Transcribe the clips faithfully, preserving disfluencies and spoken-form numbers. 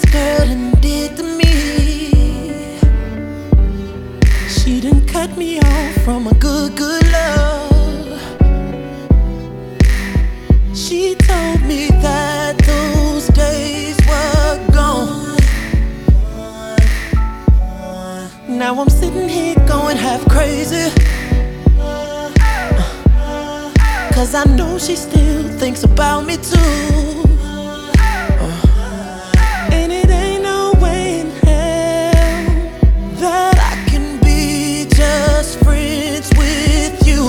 girl done did to me. She done cut me off from a good, good love. She told me that those days were gone. Now I'm sitting here going half crazy, cause I know she still thinks about me too. And it ain't no way in hell that I can be just friends with you.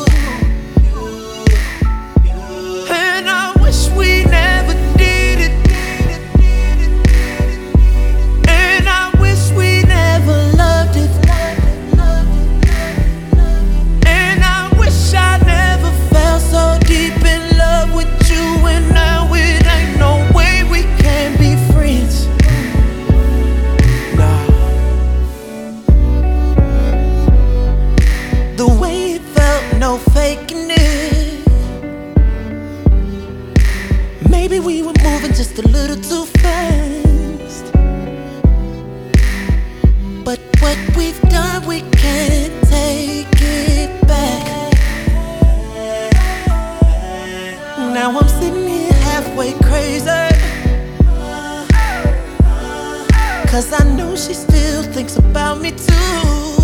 And I wish we never did it. And I wish we never loved it. And I wish I never fell so deep in love with you. And now it ain't no way we can be friends. Nah. The way it felt, no faking it. Maybe we were moving just a little too fast, but what we've done, we can't take it back. Now I'm sitting here halfway crazy, cause I know she still thinks about me too.